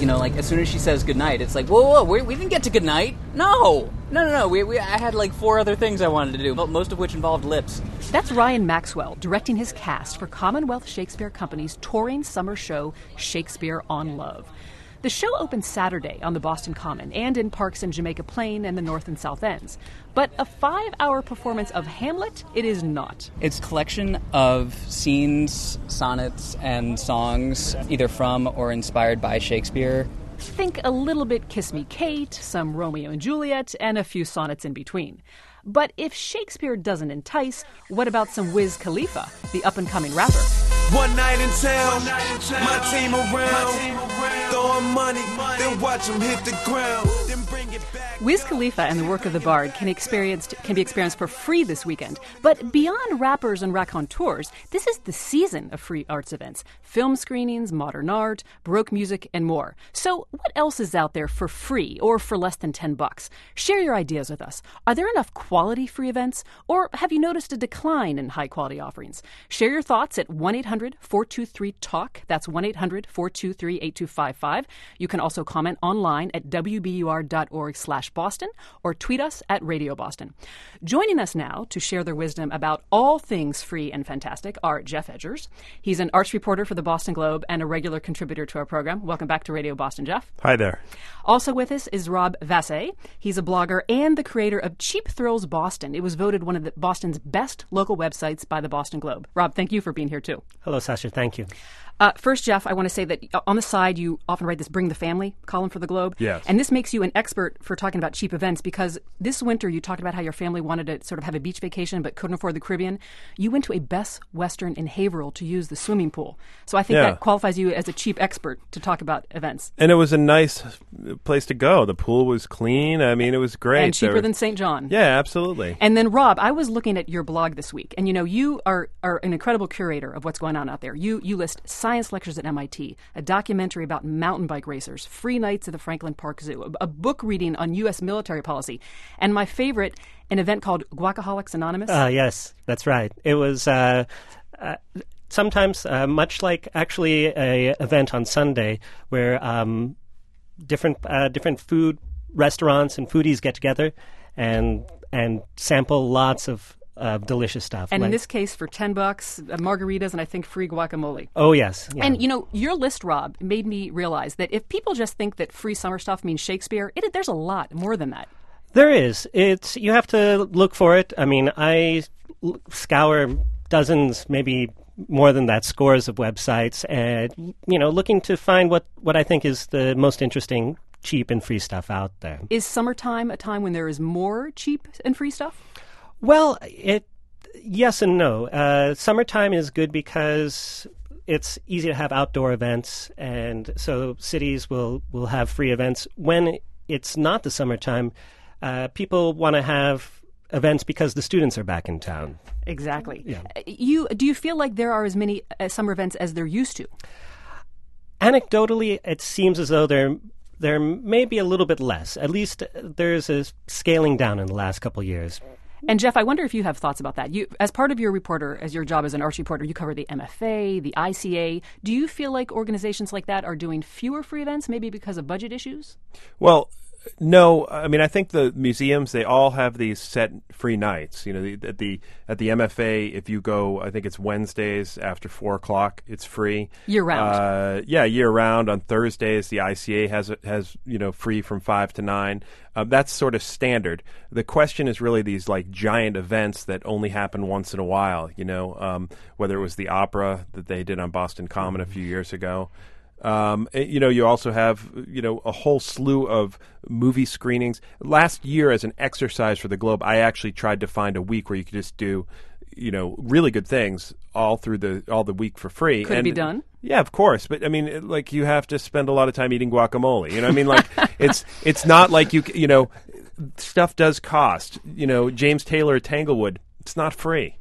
You know, like, as soon as she says goodnight, it's like, whoa, we didn't get to goodnight. No. I had like 4 other things I wanted to do, most of which involved lips. That's Ryan Maxwell directing his cast for Commonwealth Shakespeare Company's touring summer show, Shakespeare on Love. The show opens Saturday on the Boston Common and in parks in Jamaica Plain and the North and South Ends. But a 5-hour performance of Hamlet, it is not. It's a collection of scenes, sonnets, and songs, either from or inspired by Shakespeare. Think a little bit Kiss Me Kate, some Romeo and Juliet, and a few sonnets in between. But if Shakespeare doesn't entice, what about some Wiz Khalifa, the up-and-coming rapper? One night in town, my team around, throwing money, then watch them hit the ground, then bring it back. Wiz Khalifa and the work of the Bard can be experienced for free this weekend. But beyond rappers and raconteurs, this is the season of free arts events. Film screenings, modern art, Baroque music, and more. So what else is out there for free or for less than $10? Share your ideas with us. Are there enough quality free events? Or have you noticed a decline in high-quality offerings? Share your thoughts at 1-800-423-TALK. That's 1-800-423-8255. You can also comment online at wbur.org/Boston or tweet us at Radio Boston. Joining us now to share their wisdom about all things free and fantastic are Jeff Edgers. He's an arts reporter for the Boston Globe and a regular contributor to our program. Welcome back to Radio Boston, Jeff. Hi there. Also with us is Rob Vasse. He's a blogger and the creator of Cheap Thrills Boston. It was voted one of Boston's best local websites by the Boston Globe. Rob, thank you for being here, too. Hello, Sasha. Thank you. First, Jeff, I want to say that on the side, you often write this Bring the Family column for the Globe. Yes. And this makes you an expert for talking about cheap events because this winter you talked about how your family wanted to sort of have a beach vacation but couldn't afford the Caribbean. You went to a Best Western in Haverhill to use the swimming pool. So I think that qualifies you as a cheap expert to talk about events. And it was a nice place to go. The pool was clean. I mean, it was great. And cheaper than St. John. Yeah, absolutely. And then, Rob, I was looking at your blog this week, and you are an incredible curator of what's going on out there. You list science lectures at MIT, a documentary about mountain bike racers, free nights at the Franklin Park Zoo, a book reading on U.S. military policy, and my favorite, an event called Guacaholics Anonymous. Yes, that's right. It was sometimes much like actually a event on Sunday where different food restaurants and foodies get together and sample lots of delicious stuff. And in this case, for $10, margaritas and I think free guacamole. Oh, yes. Yeah. And, your list, Rob, made me realize that if people just think that free summer stuff means Shakespeare, there's a lot more than that. There is. You have to look for it. I mean, I scour dozens, maybe more than that, scores of websites, and, looking to find what I think is the most interesting cheap and free stuff out there. Is summertime a time when there is more cheap and free stuff? Well, yes and no. Summertime is good because it's easy to have outdoor events, and so cities will have free events. When it's not the summertime, people want to have events because the students are back in town. Exactly. Yeah. Do you feel like there are as many summer events as there used to? Anecdotally, it seems as though there may be a little bit less. At least there's a scaling down in the last couple of years. And Jeff, I wonder if you have thoughts about that. You, as part of your job as an arts reporter, you cover the MFA, the ICA. Do you feel like organizations like that are doing fewer free events, maybe because of budget issues? Well, no. I mean, I think the museums, they all have these set free nights. At the MFA, if you go, I think it's Wednesdays after 4:00, it's free year round. Year round. On Thursdays, the ICA has free from 5 to 9. That's sort of standard. The question is really these like giant events that only happen once in a while. Whether it was the opera that they did on Boston Common a few years ago. You also have, a whole slew of movie screenings. Last year, as an exercise for the Globe, I actually tried to find a week where you could just do, really good things all the week for free. Could it be done? Yeah, of course. But I mean, you have to spend a lot of time eating guacamole. I mean? It's not like stuff does cost. James Taylor at Tanglewood, it's not free.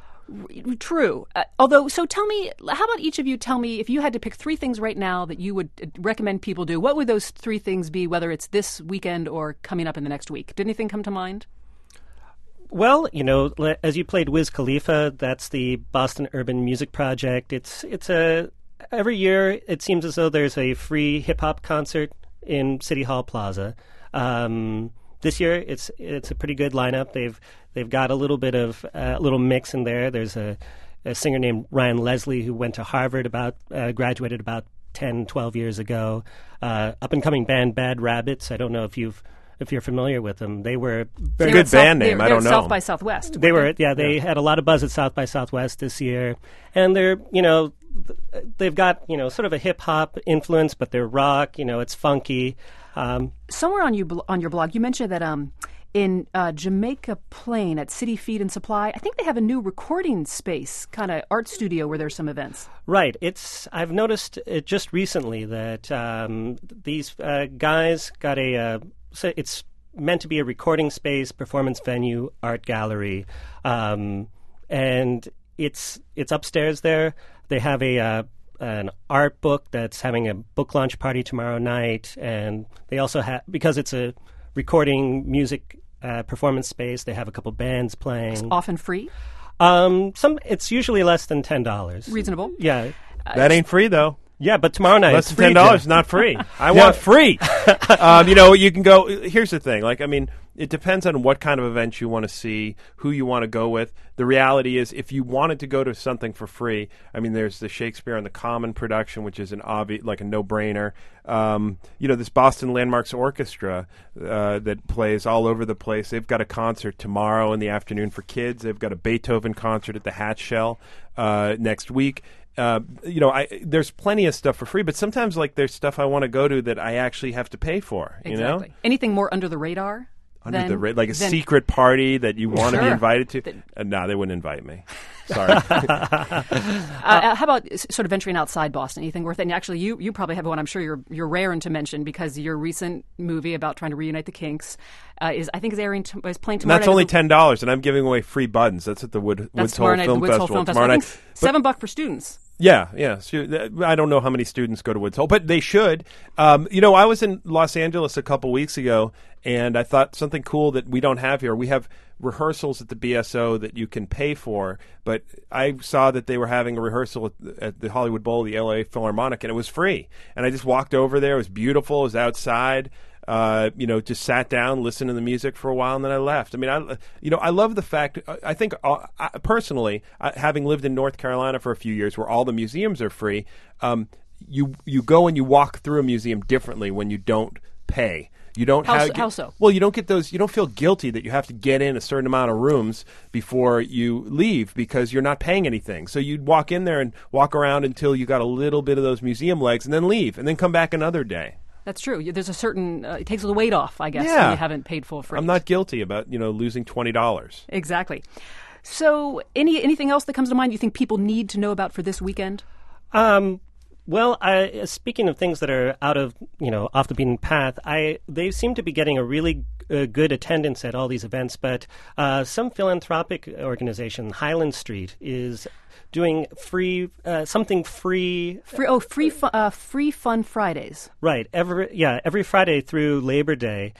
True. So tell me, how about each of you tell me if you had to pick 3 things right now that you would recommend people do, what would those 3 things be, whether it's this weekend or coming up in the next week? Did anything come to mind? Well, as you played Wiz Khalifa, that's the Boston Urban Music Project. It's a every year it seems as though there's a free hip hop concert in City Hall Plaza. This year it's a pretty good lineup. They've got a little bit of a little mix in there. There's a singer named Ryan Leslie who went to Harvard graduated about 10, 12 years ago. Up and coming band Bad Rabbits. I don't know if you're familiar with them. They were very good band name. I don't know. South by Southwest. They had a lot of buzz at South by Southwest this year, and they've got sort of a hip hop influence, but they're rock. It's funky. Somewhere on your blog, you mentioned that in Jamaica Plain at City Feed and Supply, I think they have a new recording space, kind of art studio where there's some events. Right. I've noticed it just recently that these guys got so it's meant to be a recording space, performance venue, art gallery, and it's upstairs there. They have an art book that's having a book launch party tomorrow night, and they also have, because it's a recording music performance space, they have a couple bands playing. It's often free? It's usually less than $10. Reasonable. Yeah. That ain't free though. Yeah, but tomorrow night less it's than free. $10, not free. I want free. You can go. Here's the thing. It depends on what kind of event you want to see, who you want to go with. The reality is, if you wanted to go to something for free, there's the Shakespeare on the Common production, which is a no-brainer. This Boston Landmarks Orchestra that plays all over the place. They've got a concert tomorrow in the afternoon for kids. They've got a Beethoven concert at the Hatch Shell next week. There's plenty of stuff for free, but sometimes there's stuff I want to go to that I actually have to be for. Exactly. Anything more under the radar? A secret party that you want to be invited to? No, they wouldn't invite me. Sorry. How about sort of venturing outside Boston? Anything worth it? And actually, you probably have one I'm sure you're raring to mention, because your recent movie about trying to reunite the Kinks is playing tomorrow. And that's only $10, and I'm giving away free buttons. That's at the Woods Hole Film Festival tomorrow night. $7 for students. Yeah. I don't know how many students go to Woods Hole, but they should. I was in Los Angeles a couple weeks ago, and I thought something cool that we don't have here. We have rehearsals at the BSO that you can pay for, but I saw that they were having a rehearsal at the Hollywood Bowl, the LA Philharmonic, and it was free. And I just walked over there. It was beautiful. It was outside. Just sat down, listened to the music for a while, and then I left. I love the fact. I think personally, having lived in North Carolina for a few years, where all the museums are free, you go and you walk through a museum differently when you don't pay. You don't how so? Well, you don't get those. You don't feel guilty that you have to get in a certain amount of rooms before you leave because you're not paying anything. So you'd walk in there and walk around until you got a little bit of those museum legs, and then leave, and then come back another day. That's true. There's a certain it takes the weight off, I guess, when you haven't paid full freight. I'm not guilty about losing $20. Exactly. So, anything else that comes to mind you think people need to know about for this weekend? Well, speaking of things that are out of off the beaten path, they seem to be getting a really good attendance at all these events. But some philanthropic organization, Highland Street, is doing free something free. Free Fun Fridays. Right. Every Friday through Labor Day.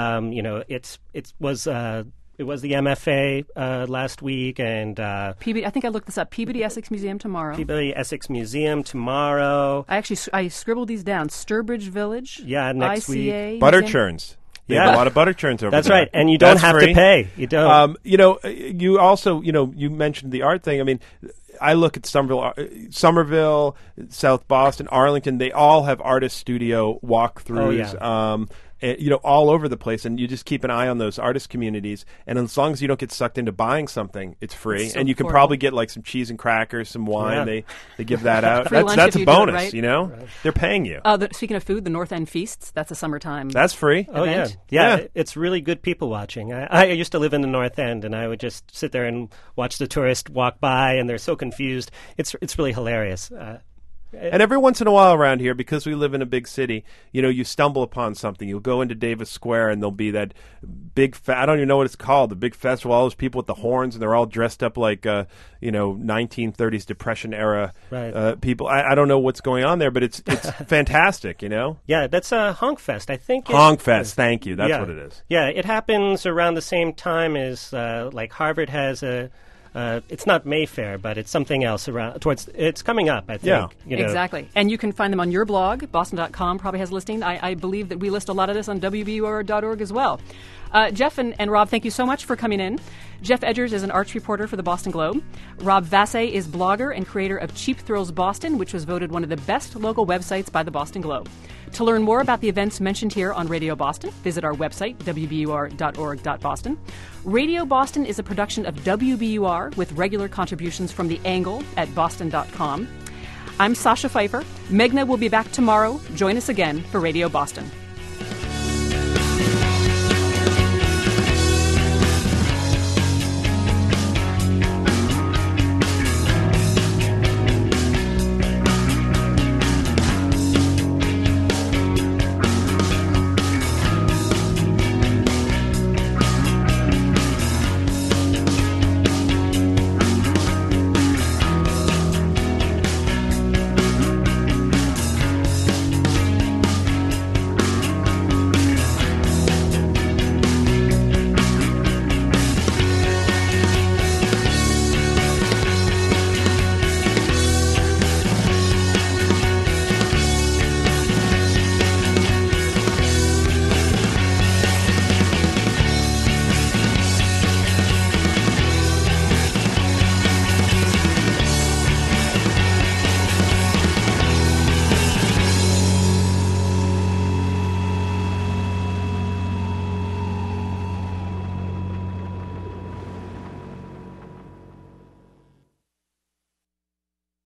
It was the MFA last week, and I think I looked this up. Peabody Essex Museum tomorrow. Peabody Essex Museum tomorrow. I scribbled these down. Sturbridge Village. Yeah, next ICA, week. Butter churns. They have a lot of butter churns over there. That's right, and you don't have to pay. You don't. You also, you mentioned the art thing. I look at Somerville, South Boston, Arlington. They all have artist studio walkthroughs. Oh, yeah. All over the place, and you just keep an eye on those artist communities. And as long as you don't get sucked into buying something, it's free. So and you can affordable. Probably get some cheese and crackers, some wine. Yeah. They give that out. Free lunch that's if a you do it bonus, right. Right. They're paying you. Speaking of food, the North End Feasts, that's a summertime That's free. event. Oh, yeah. It's really good people watching. I used to live in the North End, and I would just sit there and watch the tourists walk by, and they're so confused. It's really hilarious. And every once in a while around here, because we live in a big city, you stumble upon something. You'll go into Davis Square, and there'll be that big, I don't even know what it's called, the big festival, all those people with the horns, and they're all dressed up like, 1930s Depression era people. I don't know what's going on there, but it's fantastic, Yeah, that's Honk Fest, I think. Honk Fest, thank you. That's what it is. Yeah, it happens around the same time as, Harvard has a It's not Mayfair, but it's something else around. It's coming up, I think. Yeah. Exactly. And you can find them on your blog. Boston.com probably has a listing. I believe that we list a lot of this on WBUR.org as well. Jeff and Rob, thank you so much for coming in. Jeff Edgers is an arts reporter for the Boston Globe. Rob Vasse is blogger and creator of Cheap Thrills Boston, which was voted one of the best local websites by the Boston Globe. To learn more about the events mentioned here on Radio Boston, visit our website, wbur.org.boston. Radio Boston is a production of WBUR with regular contributions from The Angle at boston.com. I'm Sasha Pfeiffer. Meghna will be back tomorrow. Join us again for Radio Boston.